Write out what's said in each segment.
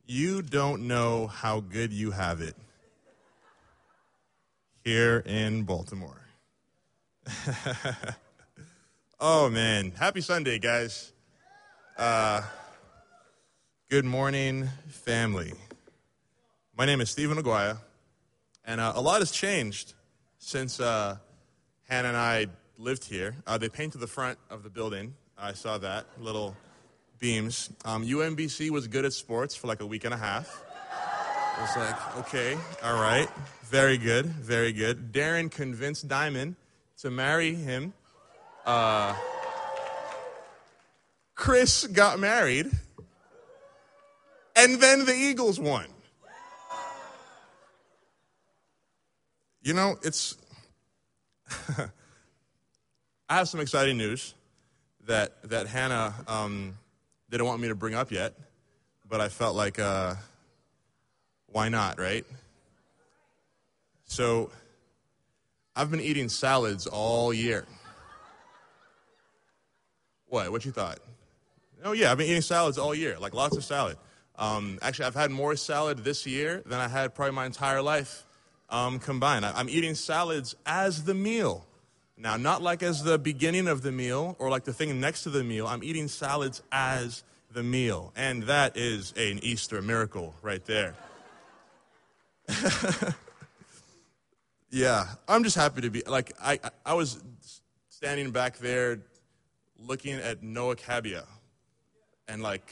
You don't know how good you have it here in Baltimore. Oh, man. Happy Sunday, guys. Good morning, family. My name is Stephen Aguaya, and a lot has changed since Hannah and I lived here. They painted the front of the building. I saw that, little beams. UMBC was good at sports for like a week and a half. I was like, okay, all right, very good, very good. Darren convinced Diamond to marry him. Chris got married, and then the Eagles won. You know, it's... I have some exciting news that Hannah didn't want me to bring up yet, but I felt like, why not, right? So, I've been eating salads all year. What you thought? Oh yeah, I've been eating salads all year, like lots of salad. Actually, I've had more salad this year than I had probably my entire life combined. I'm eating salads as the meal. Now, not like as the beginning of the meal or like the thing next to the meal. I'm eating salads as the meal. And that is an Easter miracle right there. Yeah, I'm just happy to be, like, I was standing back there looking at Noah Cabia. And like,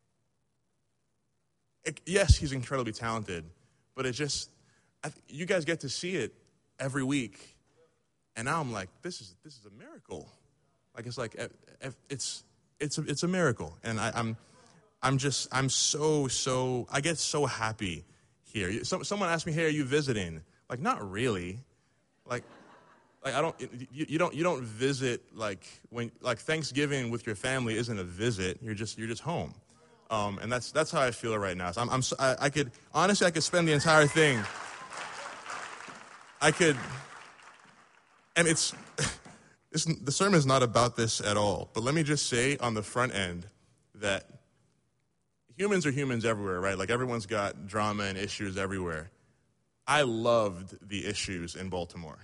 yes, he's incredibly talented, but it just, you guys get to see it every week. And now I'm like, this is a miracle. Like it's a miracle, and I'm so I get so happy here. Someone asked me, "Hey, are you visiting?" Like, not really. Like you don't visit like when like Thanksgiving with your family isn't a visit. You're just home, and that's how I feel right now. So I could spend the entire thing. And the sermon is not about this at all. But let me just say on the front end that humans are humans everywhere, right? Like everyone's got drama and issues everywhere. I loved the issues in Baltimore.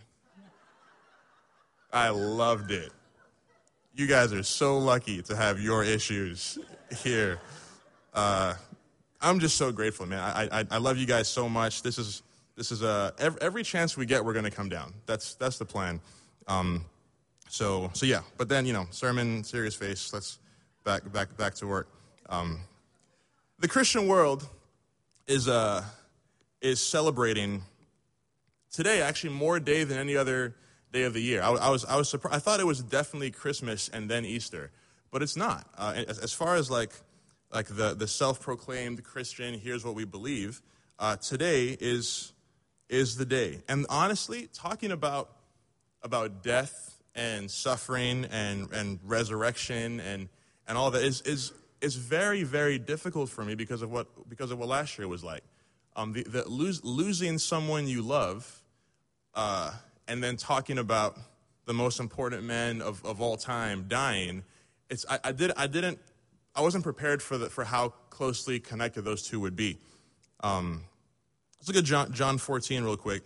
I loved it. You guys are so lucky to have your issues here. I'm just so grateful, man. I love you guys so much. This is every chance we get, we're going to come down. That's the plan. So yeah. But then, sermon, serious face. Let's back to work. The Christian world is celebrating today actually more day than any other day of the year. I was surprised. I thought it was definitely Christmas and then Easter, but it's not. As far as like the self-proclaimed Christian, here's what we believe. Today is the day. And honestly, talking about death and suffering and resurrection and all that is very, very difficult for me because of what last year was like. Losing someone you love, and then talking about the most important man of all time dying. I wasn't prepared for how closely connected those two would be. Let's look at John 14 real quick.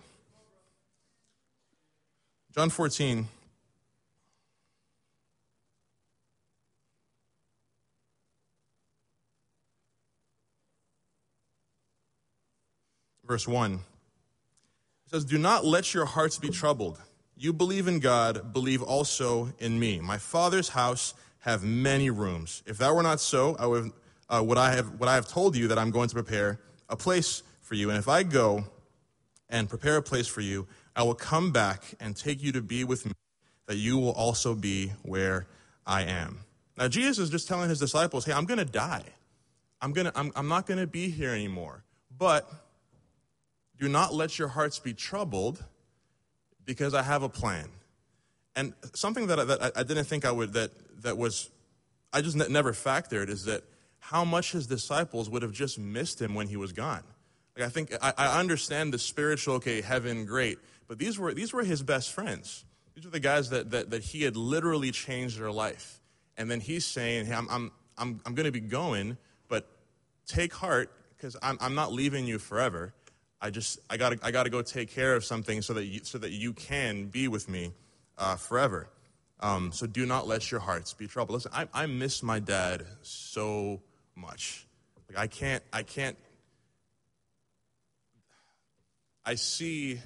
John 14. Verse 1. It says, "Do not let your hearts be troubled. You believe in God, believe also in me. My Father's house have many rooms. If that were not so, would I have told you that I'm going to prepare a place for you. And if I go and prepare a place for you, I will come back and take you to be with me, that you will also be where I am." Now, Jesus is just telling his disciples, hey, I'm going to die. I'm not going to be here anymore. But do not let your hearts be troubled because I have a plan. And something that I didn't think I would, I just never factored is that how much his disciples would have just missed him when he was gone. Like, I think I understand the spiritual, heaven, great, but these were his best friends. These are the guys that he had literally changed their life. And then he's saying, hey, I'm going to be going, but take heart because I'm not leaving you forever. I gotta go take care of something so that you can be with me forever. So do not let your hearts be troubled. Listen, I miss my dad so much. Like I can't. I see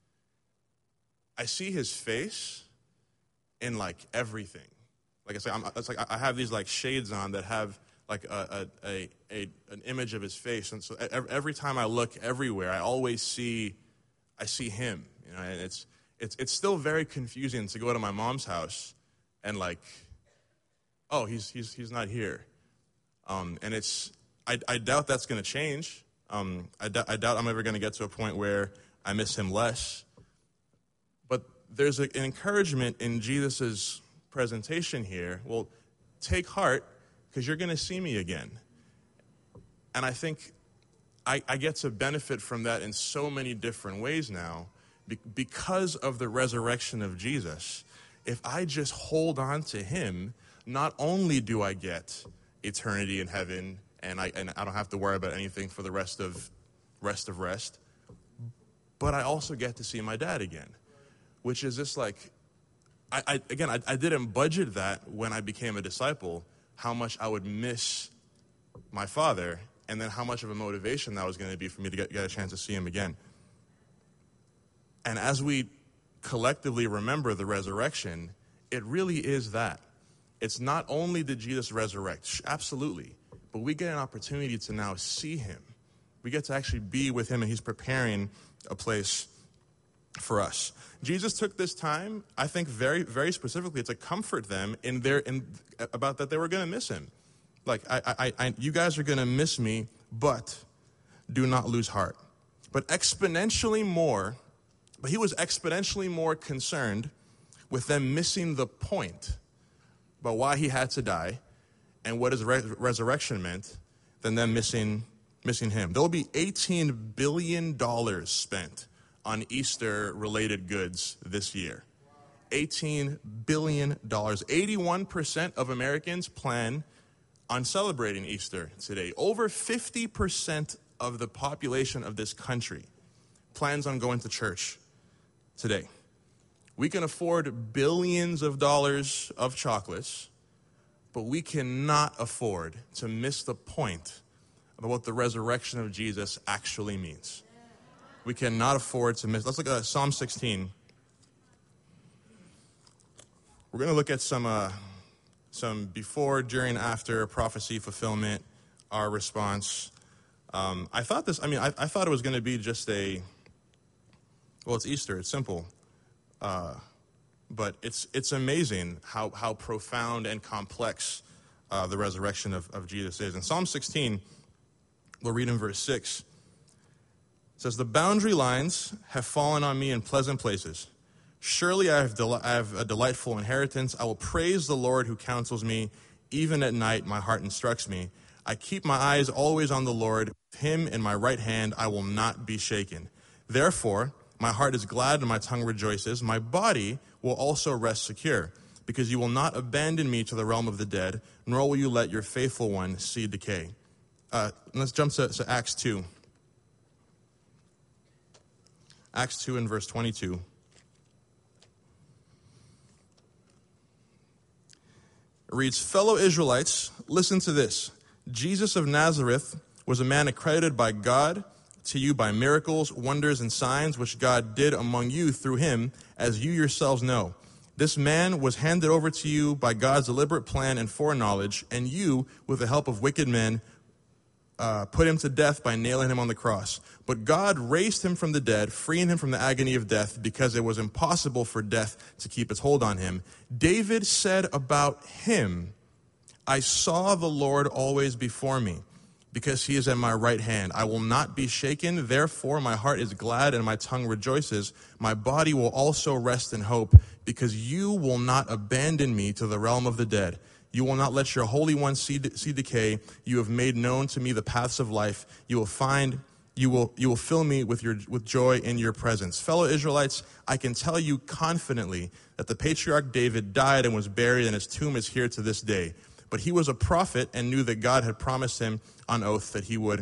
his face in like everything. Like I say, it's like I have these like shades on that have like an image of his face, and so every time I look everywhere, I always see him. You know, and it's still very confusing to go to my mom's house and like, oh, he's not here, and I doubt that's going to change. I doubt I'm ever going to get to a point where I miss him less. But there's an encouragement in Jesus' presentation here. Well, take heart, because you're going to see me again. And I think I get to benefit from that in so many different ways now because of the resurrection of Jesus. If I just hold on to him, not only do I get eternity in heaven, and I don't have to worry about anything for the rest of rest, but I also get to see my dad again, which is just like, I didn't budget that when I became a disciple, how much I would miss my father, and then how much of a motivation that was going to be for me to get a chance to see him again. And as we collectively remember the resurrection, it really is that. It's not only did Jesus resurrect, absolutely, but we get an opportunity to now see him. We get to actually be with him, and he's preparing a place for us. Jesus took this time, I think very, very specifically, to comfort them about that they were going to miss him. Like, you guys are going to miss me, but do not lose heart. But he was exponentially more concerned with them missing the point about why he had to die and what his resurrection meant than them missing him. There will be $18 billion spent on Easter-related goods this year. $18 billion. 81% of Americans plan on celebrating Easter today. Over 50% of the population of this country plans on going to church today. We can afford billions of dollars of chocolates, but we cannot afford to miss the point of what the resurrection of Jesus actually means. We cannot afford to miss. Let's look at Psalm 16. We're going to look at some before, during, after prophecy fulfillment, our response. I thought it was going to be just it's Easter, it's simple. But it's amazing how profound and complex the resurrection of Jesus is. In Psalm 16, we'll read in verse 6. It says, "The boundary lines have fallen on me in pleasant places. Surely I have a delightful inheritance. I will praise the Lord who counsels me. Even at night my heart instructs me. I keep my eyes always on the Lord. With him in my right hand I will not be shaken. Therefore my heart is glad and my tongue rejoices. My body will also rest secure, because you will not abandon me to the realm of the dead, nor will you let your faithful one see decay." Let's jump to Acts 2. Acts 2 and verse 22. It reads, "Fellow Israelites, listen to this. Jesus of Nazareth was a man accredited by God to you by miracles, wonders, and signs which God did among you through him, as you yourselves know. This man was handed over to you by God's deliberate plan and foreknowledge, and you, with the help of wicked men, put him to death by nailing him on the cross. But God raised him from the dead, freeing him from the agony of death, because it was impossible for death to keep its hold on him. David said about him, 'I saw the Lord always before me, because he is at my right hand. I will not be shaken. Therefore my heart is glad and my tongue rejoices. My body will also rest in hope, because you will not abandon me to the realm of the dead. You will not let your Holy One see decay. You have made known to me the paths of life. You will fill me with joy in your presence.' Fellow Israelites, I can tell you confidently that the patriarch David died and was buried, and his tomb is here to this day. But he was a prophet and knew that God had promised him on oath that he would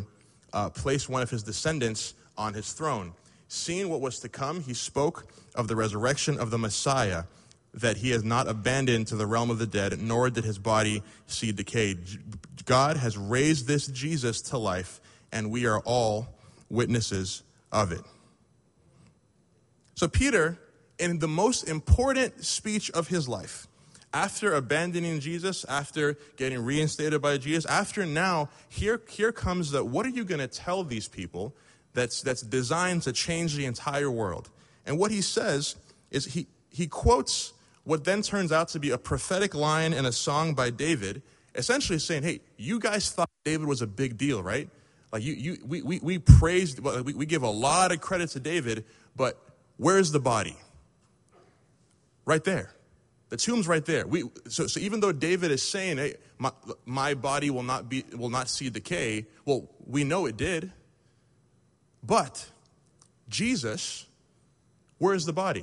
place one of his descendants on his throne. Seeing what was to come, he spoke of the resurrection of the Messiah, that he has not abandoned to the realm of the dead, nor did his body see decay. God has raised this Jesus to life, and we are all witnesses of it. So Peter, in the most important speech of his life, after abandoning Jesus, after getting reinstated by Jesus, after now, here comes the, what are you going to tell these people that's designed to change the entire world? And what he says is he quotes what then turns out to be a prophetic line in a song by David, essentially saying, hey, you guys thought David was a big deal, right? Like we praised, we give a lot of credit to David, but where's the body? Right there. The tomb's right there. So even though David is saying, hey, my body will not see decay, well, we know it did. But Jesus, where's the body?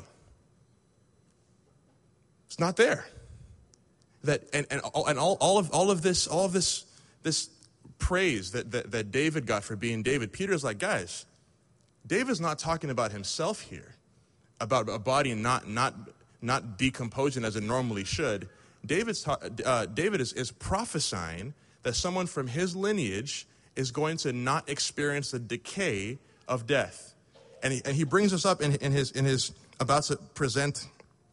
It's not there. And all of this praise that David got for being David, Peter's like, guys, David's not talking about himself here, about a body not decomposing as it normally should. David is prophesying that someone from his lineage is going to not experience the decay of death, and he brings us up in his about to present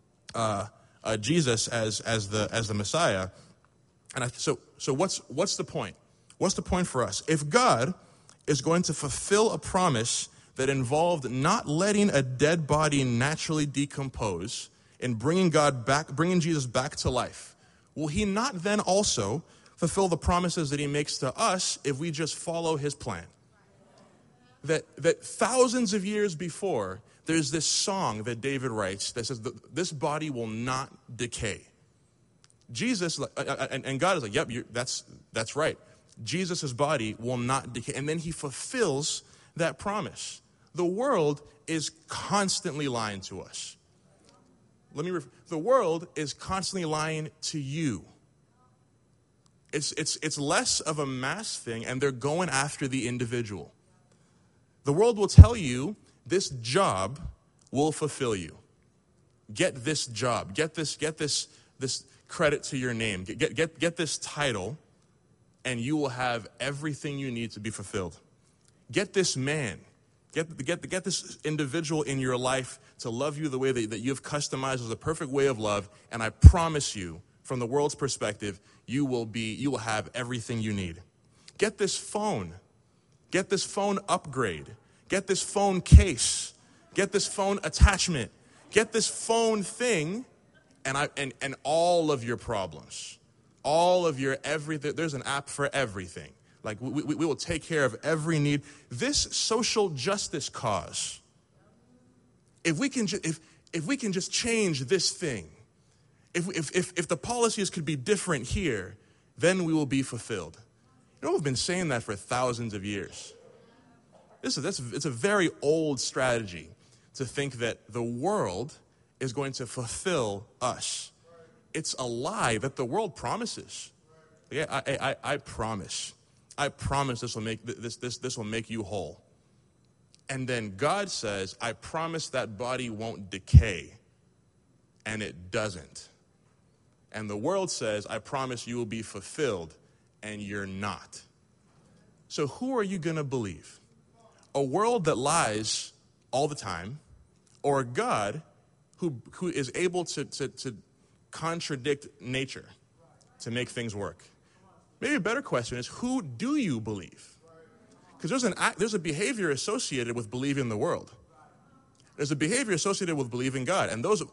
Jesus as the Messiah. And so what's the point? What's the point for us? If God is going to fulfill a promise that involved not letting a dead body naturally decompose and bringing Jesus back to life, will he not then also fulfill the promises that he makes to us if we just follow his plan? That thousands of years before, there's this song that David writes that says, this body will not decay. Jesus, and God is like, yep, that's right. Jesus' body will not decay. And then he fulfills that promise. The world is constantly lying to us. The world is constantly lying to you. It's less of a mass thing, and they're going after the individual. The world will tell you this job will fulfill you. Get this job. Get this credit to your name. Get this title, and you will have everything you need to be fulfilled. Get this man. Get this individual in your life to love you the way that you've customized as a perfect way of love, and I promise you, from the world's perspective, you will have everything you need. Get this phone. Get this phone upgrade. Get this phone case. Get this phone attachment. Get this phone thing, and all of your problems, all of your everything. There's an app for everything. Like we will take care of every need. This social justice cause, if we can just change this thing, if the policies could be different here, then we will be fulfilled. You know, we've been saying that for thousands of years. It's a very old strategy to think that the world is going to fulfill us. It's a lie that the world promises. Yeah, I promise. I promise this will make you whole. And then God says, I promise that body won't decay. And it doesn't. And the world says, I promise you will be fulfilled. And you're not. So who are you going to believe? A world that lies all the time, or a God who is able to contradict nature to make things work? Maybe a better question is, who do you believe? Because there's a behavior associated with believing the world. There's a behavior associated with believing God, and those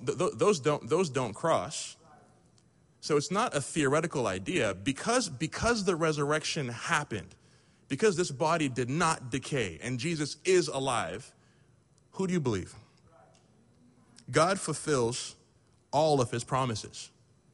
don't cross. So it's not a theoretical idea. Because the resurrection happened, because this body did not decay, and Jesus is alive, who do you believe? God fulfills all of his promises.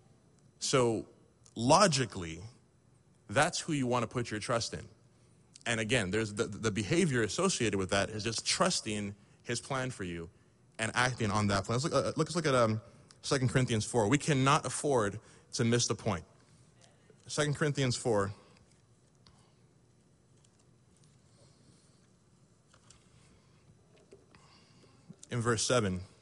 So logically, that's who you want to put your trust in. And again, there's the behavior associated with that is just trusting his plan for you and acting on that plan. Let's look at 2 Corinthians 4. We cannot afford to miss the point. 2 Corinthians 4. in verse 7. It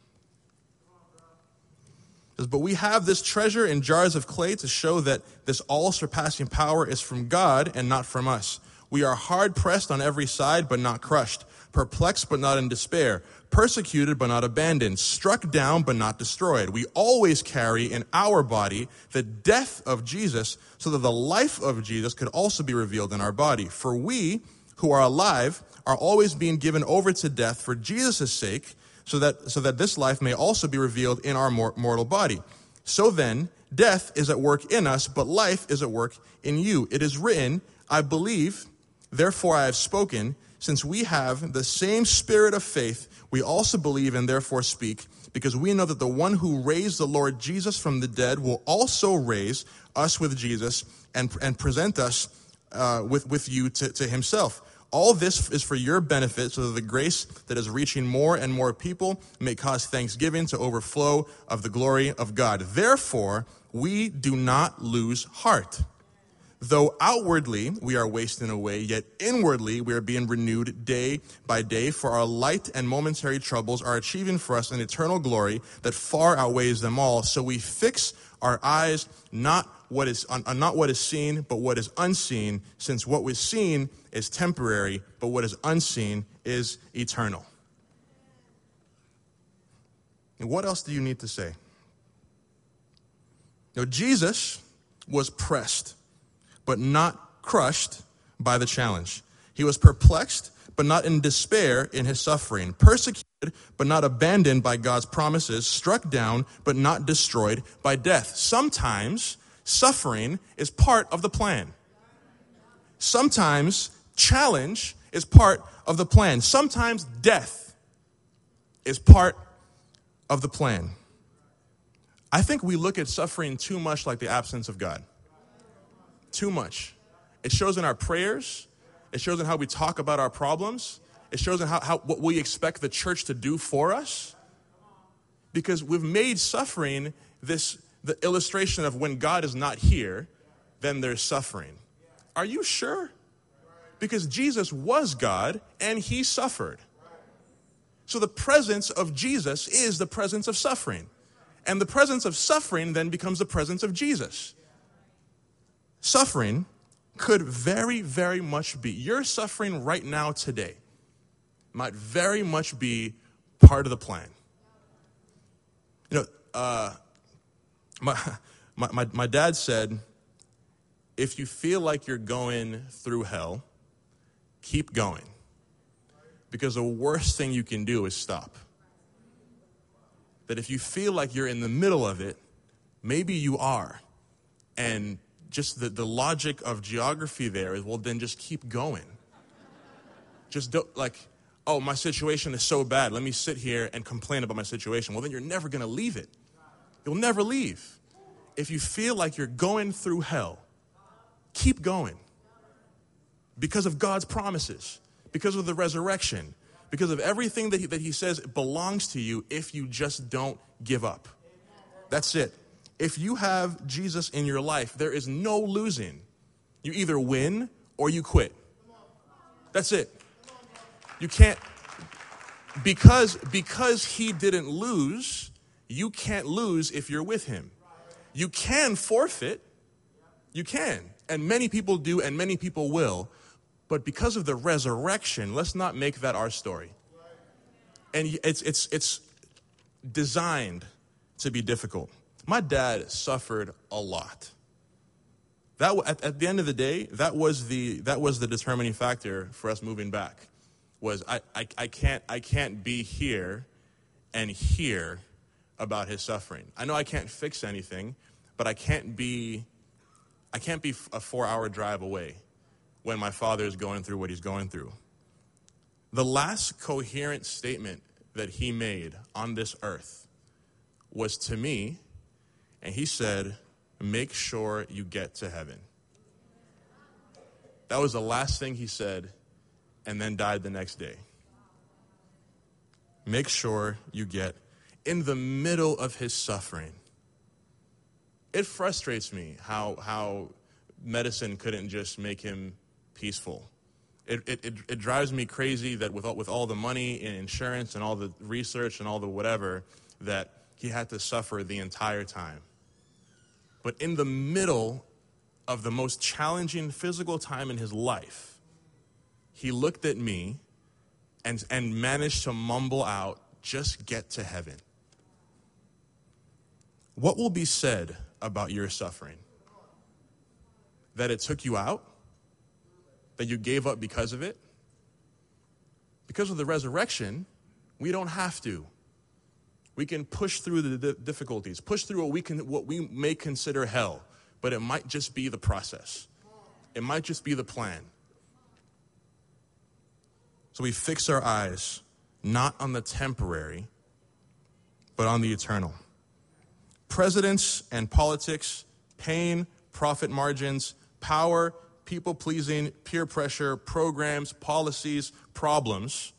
says, but we have this treasure in jars of clay to show that this all-surpassing power is from God and not from us. We are hard-pressed on every side, but not crushed, perplexed, but not in despair, persecuted, but not abandoned, struck down, but not destroyed. We always carry in our body the death of Jesus, so that the life of Jesus could also be revealed in our body. For we, who are alive, are always being given over to death for Jesus' sake, so that this life may also be revealed in our mortal body. So then, death is at work in us, but life is at work in you. It is written, I believe, therefore I have spoken. Since we have the same spirit of faith, we also believe and therefore speak, because we know that the one who raised the Lord Jesus from the dead will also raise us with Jesus and present us with you to himself. All this is for your benefit, so that the grace that is reaching more and more people may cause thanksgiving to overflow of the glory of God. Therefore, we do not lose heart. Though outwardly we are wasting away, yet inwardly we are being renewed day by day, for our light and momentary troubles are achieving for us an eternal glory that far outweighs them all. So we fix our eyes not what is seen, but what is unseen, since what was seen is temporary, but what is unseen is eternal. And what else do you need to say? Now, Jesus was pressed, but not crushed by the challenge. He was perplexed, but not in despair in his suffering. Persecuted, but not abandoned by God's promises. Struck down, but not destroyed by death. Sometimes suffering is part of the plan. Sometimes challenge is part of the plan. Sometimes death is part of the plan. I think we look at suffering too much like the absence of God. Too much. It shows in our prayers. It shows in how we talk about our problems. It shows in how what we expect the church to do for us. Because we've made suffering the illustration of when God is not here, then there's suffering. Are you sure? Because Jesus was God and he suffered. So the presence of Jesus is the presence of suffering. And the presence of suffering then becomes the presence of Jesus. Suffering could very, very much be, your suffering right now today might very much be part of the plan. You know, my dad said, if you feel like you're going through hell, keep going. Because the worst thing you can do is stop. That if you feel like you're in the middle of it, maybe you are. And just the logic of geography there is, well, then just keep going. Just don't, oh, my situation is so bad. Let me sit here and complain about my situation. Well, then you're never going to leave it. You'll never leave. If you feel like you're going through hell, keep going. Because of God's promises, because of the resurrection, because of everything that he says belongs to you if you just don't give up. That's it. If you have Jesus in your life, there is no losing. You either win or you quit. That's it. You can't, because he didn't lose, you can't lose if you're with him. You can forfeit. You can. And many people do, and many people will. But because of the resurrection, let's not make that our story. And it's designed to be difficult. My dad suffered a lot. That at the end of the day, that was the determining factor for us moving back. Was I can't be here and hear about his suffering. I know I can't fix anything, but I can't be a 4-hour drive away when my father is going through what he's going through. The last coherent statement that he made on this earth was to me, and he said, make sure you get to heaven. That was the last thing he said, and then died the next day. Make sure you get in the middle of his suffering. It frustrates me how medicine couldn't just make him peaceful. It drives me crazy that with all the money and insurance and all the research and all the whatever, that he had to suffer the entire time. But in the middle of the most challenging physical time in his life, he looked at me and managed to mumble out, "Just get to heaven." What will be said about your suffering? That it took you out? That you gave up because of it? Because of the resurrection, we don't have to. We can push through the difficulties, push through what we may consider hell, but it might just be the process. It might just be the plan. So we fix our eyes not on the temporary, but on the eternal. Presidents and politics, pain, profit margins, power, people-pleasing, peer pressure, programs, policies, problems,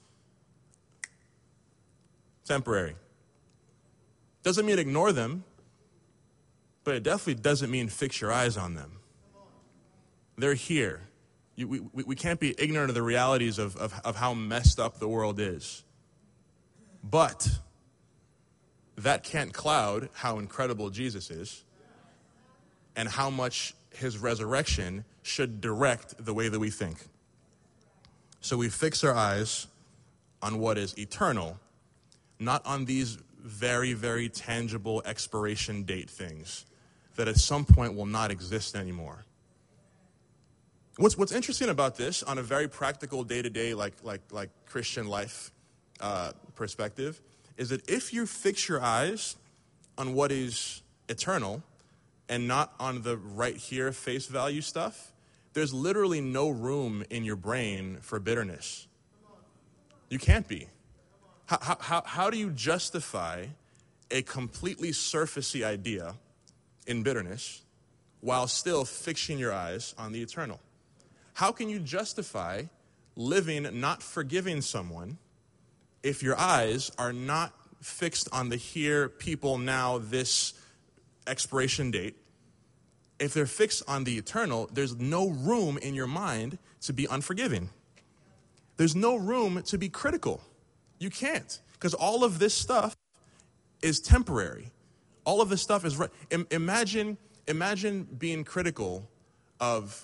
temporary. Doesn't mean ignore them, but it definitely doesn't mean fix your eyes on them. They're here. We can't be ignorant of the realities of how messed up the world is. But that can't cloud how incredible Jesus is and how much his resurrection should direct the way that we think. So we fix our eyes on what is eternal, not on these very, very tangible expiration date things that at some point will not exist anymore. What's interesting about this on a very practical day-to-day like Christian life perspective is that if you fix your eyes on what is eternal and not on the right here face value stuff, there's literally no room in your brain for bitterness. You can't be. How do you justify a completely surfacey idea in bitterness while still fixing your eyes on the eternal? How can you justify living not forgiving someone if your eyes are not fixed on the here, people, now, this expiration date? If they're fixed on the eternal, there's no room in your mind to be unforgiving. There's no room to be critical. You can't, because all of this stuff is temporary. All of this stuff is imagine being critical of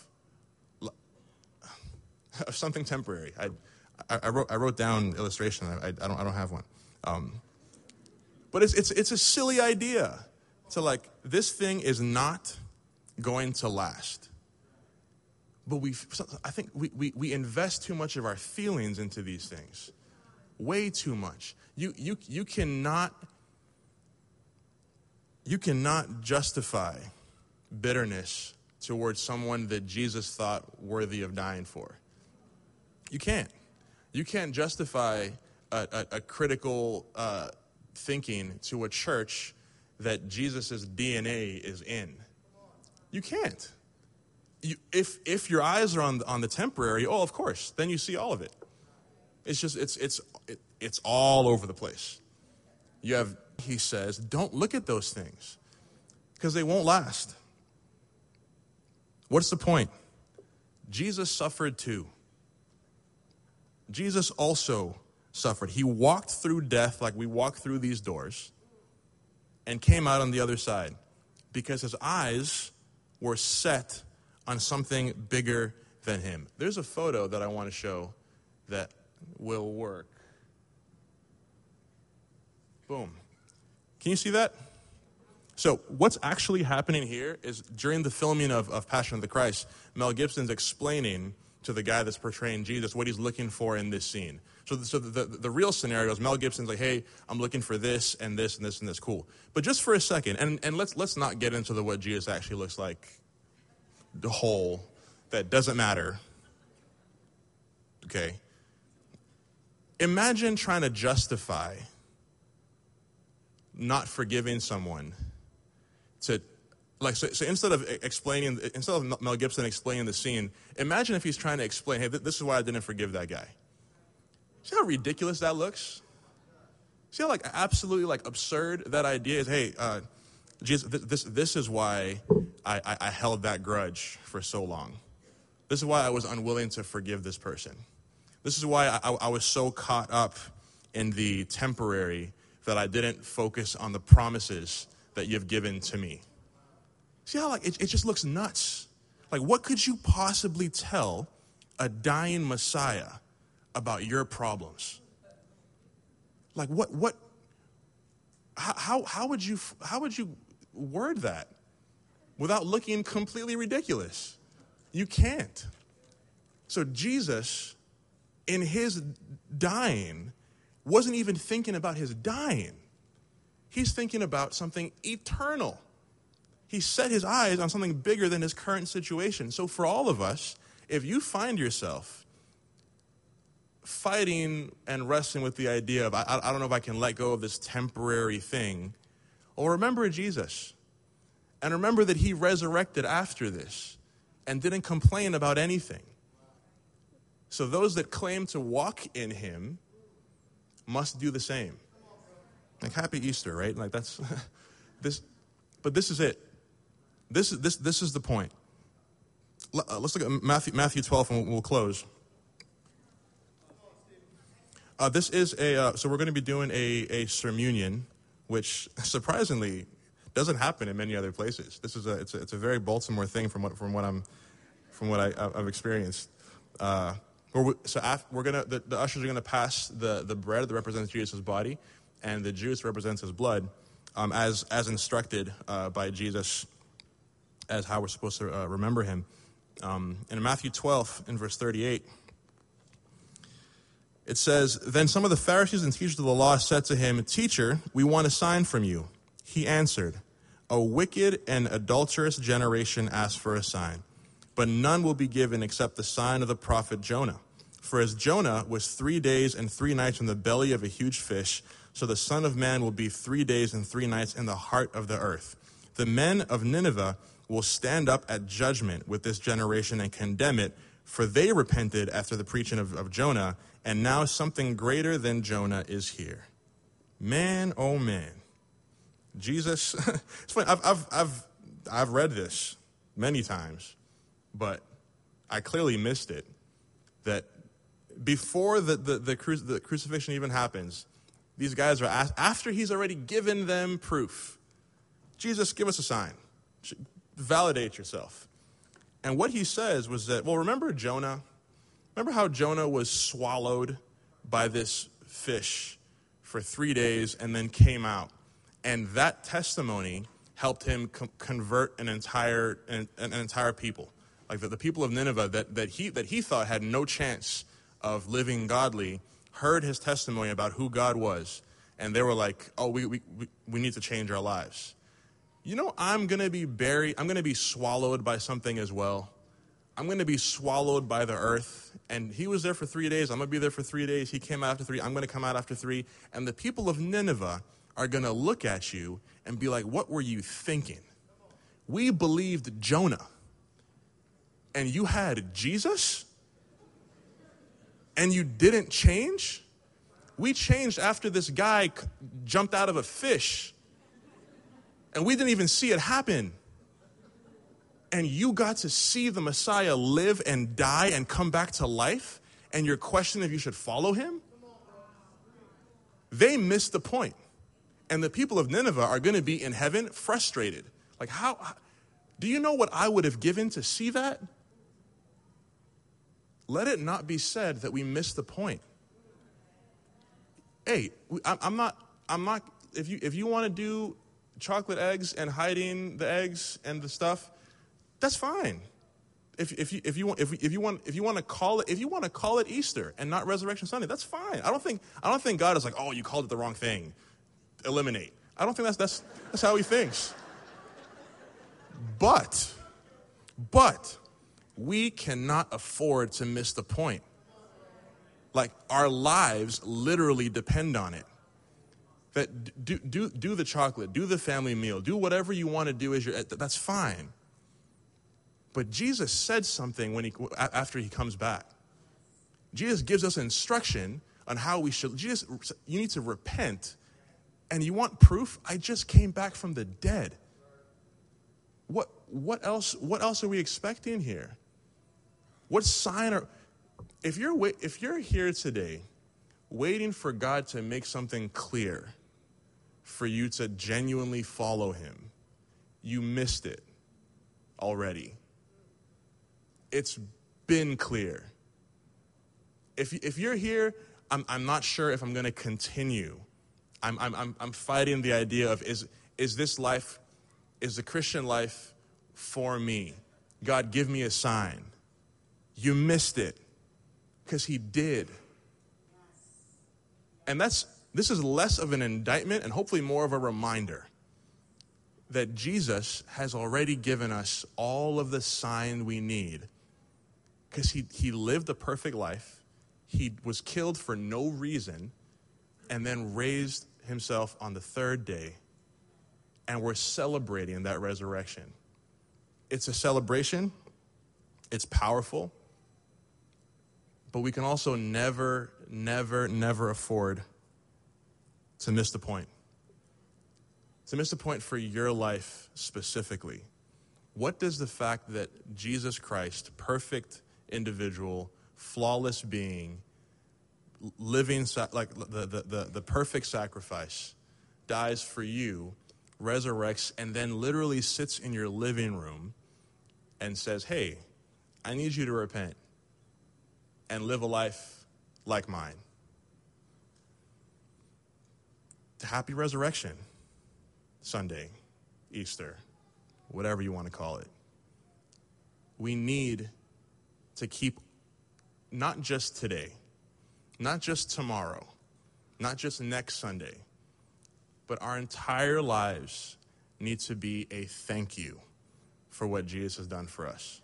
something temporary. I wrote down illustration. I don't have one. But it's a silly idea to like, this thing is not going to last. But I think we invest too much of our feelings into these things. Way too much. You cannot justify bitterness towards someone that Jesus thought worthy of dying for. You can't. You can't justify a critical thinking to a church that Jesus' DNA is in. You can't. If your eyes are on the temporary, of course, then you see all of it. It's just it's all over the place. He says, don't look at those things because they won't last. What's the point? Jesus suffered too. Jesus also suffered. He walked through death like we walk through these doors and came out on the other side because his eyes were set on something bigger than him. There's a photo that I want to show that will work. Boom. Can you see that? So what's actually happening here is during the filming of Passion of the Christ, Mel Gibson's explaining to the guy that's portraying Jesus what he's looking for in this scene. So the real scenario is Mel Gibson's like, hey, I'm looking for this and this and this and this. Cool. But just for a second, and let's not get into what Jesus actually looks like, the whole, that doesn't matter. Okay. Imagine trying to justify not forgiving someone to, like, so instead of Mel Gibson explaining the scene, imagine if he's trying to explain, hey, this is why I didn't forgive that guy. See how ridiculous that looks? See how absolutely absurd that idea is? Hey, Jesus, this is why I held that grudge for so long. This is why I was unwilling to forgive this person. This is why I was so caught up in the temporary that I didn't focus on the promises that you've given to me. See how it just looks nuts? Like, what could you possibly tell a dying Messiah about your problems? Like, how would you word that without looking completely ridiculous? You can't. So Jesus, in his dying, wasn't even thinking about his dying. He's thinking about something eternal. He set his eyes on something bigger than his current situation. So for all of us, if you find yourself fighting and wrestling with the idea of, I don't know if I can let go of this temporary thing, well, remember Jesus. And remember that he resurrected after this and didn't complain about anything. So those that claim to walk in him must do the same. Like, happy Easter, right? Like, that's this, but this is it. This is the point. Let's look at Matthew 12 and we'll close. This is so we're going to be doing a sermunion, which surprisingly doesn't happen in many other places. This is it's a very Baltimore thing from what I've experienced. The ushers are gonna pass the bread that represents Jesus' body, and the juice represents his blood, as instructed by Jesus, as how we're supposed to remember him. In Matthew 12, in verse 38, it says, "Then some of the Pharisees and teachers of the law said to him, 'Teacher, we want a sign from you.' He answered, 'A wicked and adulterous generation asks for a sign, but none will be given except the sign of the prophet Jonah. For as Jonah was 3 days and 3 nights in the belly of a huge fish, so the Son of Man will be 3 days and 3 nights in the heart of the earth. The men of Nineveh will stand up at judgment with this generation and condemn it, for they repented after the preaching of Jonah, and now something greater than Jonah is here.'" Man, oh man. Jesus, it's funny, I've read this many times, but I clearly missed it. That before the crucifixion even happens, these guys are asked, after he's already given them proof, "Jesus, give us a sign. Validate yourself." And what he says was that, well, remember Jonah? Remember how Jonah was swallowed by this fish for 3 days and then came out? And that testimony helped him convert an entire people. Like the people of Nineveh that he thought had no chance of living godly heard his testimony about who God was. And they were like, "Oh, we need to change our lives." You know, I'm going to be swallowed by something as well. I'm going to be swallowed by the earth. And he was there for 3 days. I'm going to be there for 3 days. He came out after 3. I'm going to come out after 3. And the people of Nineveh are going to look at you and be like, "What were you thinking? We believed Jonah. And you had Jesus? And you didn't change? We changed after this guy jumped out of a fish. And we didn't even see it happen. And you got to see the Messiah live and die and come back to life, and you're questioning if you should follow him?" They missed the point. And the people of Nineveh are going to be in heaven frustrated. Like, how do you know what I would have given to see that? Let it not be said that we missed the point. Hey, I'm not, if you want to do chocolate eggs and hiding the eggs and the stuff, that's fine. If you want to call it Easter and not Resurrection Sunday, that's fine. I don't think God is like, "Oh, you called it the wrong thing. Eliminate." I don't think that's how he thinks. But we cannot afford to miss the point. Like, our lives literally depend on it. That do the chocolate, do the family meal, do whatever you want to do that's fine. But Jesus said something after he comes back. Jesus gives us instruction on how we should. You need to repent. And you want proof? I just came back from the dead. What else are we expecting here? What sign are, if you're here today waiting for God to make something clear for you to genuinely follow him, you missed it already. It's been clear. If you're here, I'm not sure if I'm going to continue. I'm fighting the idea of is the Christian life for me? God, give me a sign. You missed it because he did. And this is less of an indictment and hopefully more of a reminder that Jesus has already given us all of the sign we need, because he lived a perfect life. He was killed for no reason and then raised himself on the third day. And we're celebrating that resurrection. It's a celebration. It's powerful. But we can also never, never, never afford to miss the point. To miss the point for your life specifically. What does the fact that Jesus Christ, perfect individual, flawless being, living like the perfect sacrifice, dies for you, resurrects, and then literally sits in your living room and says, hey, I need you to repent and live a life like mine. Happy Resurrection Sunday, Easter, whatever you want to call it. We need to keep, not just today, not just tomorrow, not just next Sunday, but our entire lives need to be a thank you for what Jesus has done for us.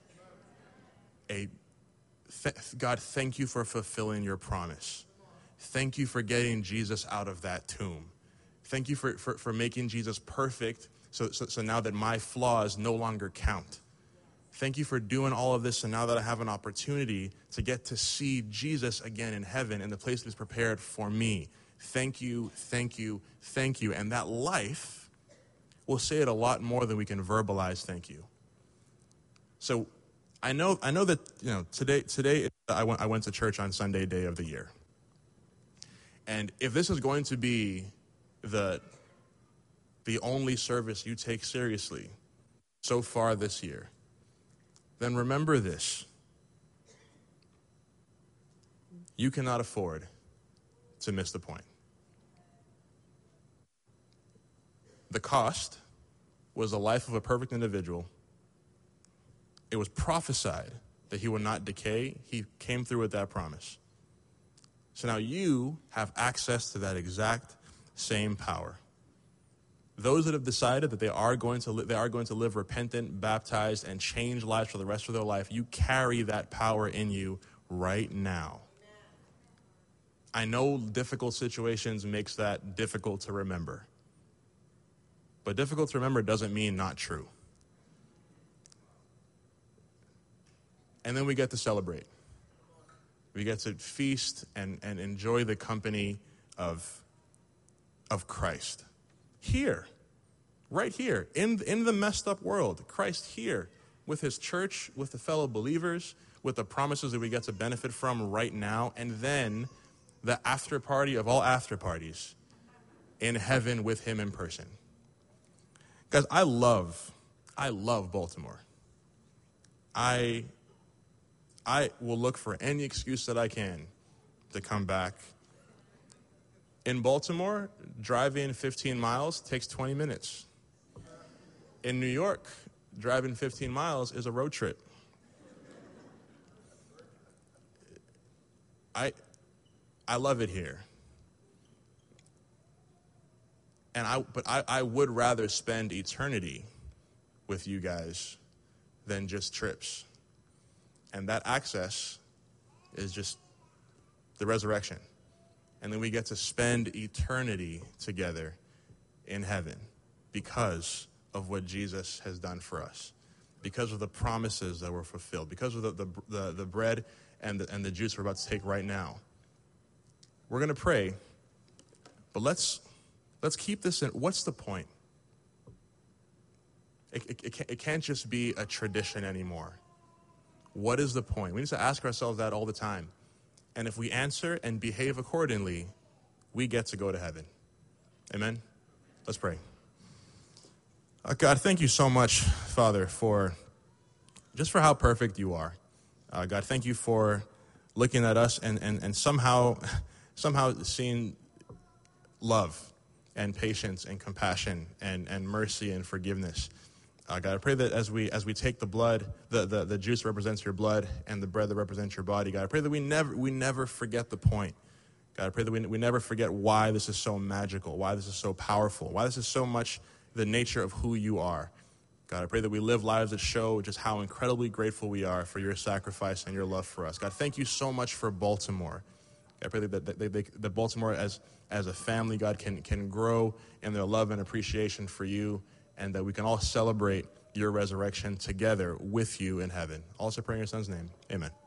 God, thank you for fulfilling your promise. Thank you for getting Jesus out of that tomb. Thank you for making Jesus perfect so now that my flaws no longer count. Thank you for doing all of this, and now that I have an opportunity to get to see Jesus again in heaven in the place that is prepared for me. Thank you, thank you, thank you. And that life will say it a lot more than we can verbalize thank you. So I know that, today I went to church on Sunday, day of the year. And if this is going to be the only service you take seriously so far this year, then remember this. You cannot afford to miss the point. The cost was the life of a perfect individual. It was prophesied that he would not decay. He came through with that promise. So now you have access to that exact same power. Those that have decided that they are going to live repentant, baptized, and change lives for the rest of their life, you carry that power in you right now. I know difficult situations makes that difficult to remember. But difficult to remember doesn't mean not true. And then we get to celebrate. We get to feast and enjoy the company of Christ. Here, right here, in the messed up world, Christ here with his church, with the fellow believers, with the promises that we get to benefit from right now, and then the after party of all after parties in heaven with him in person. Guys, I love Baltimore. I will look for any excuse that I can to come back. In Baltimore, driving 15 miles takes 20 minutes. In New York, driving 15 miles is a road trip. I love it here. But I would rather spend eternity with you guys than just trips. And that access is just the resurrection. And then we get to spend eternity together in heaven because of what Jesus has done for us, because of the promises that were fulfilled, because of the bread and the juice we're about to take right now. We're going to pray, but let's keep this in. What's the point? It can't just be a tradition anymore. What is the point? We need to ask ourselves that all the time. And if we answer and behave accordingly, we get to go to heaven. Amen? Let's pray. God, thank you so much, Father, for how perfect you are. God, thank you for looking at us and somehow seeing love and patience and compassion and mercy and forgiveness. God, I pray that as we take the blood, the juice that represents your blood and the bread that represents your body, God, I pray that we never forget the point. God, I pray that we never forget why this is so magical, why this is so powerful, why this is so much the nature of who you are. God, I pray that we live lives that show just how incredibly grateful we are for your sacrifice and your love for us. God, thank you so much for Baltimore. I pray that Baltimore as a family, God, can grow in their love and appreciation for you, and that we can all celebrate your resurrection together with you in heaven. Also pray in your son's name. Amen.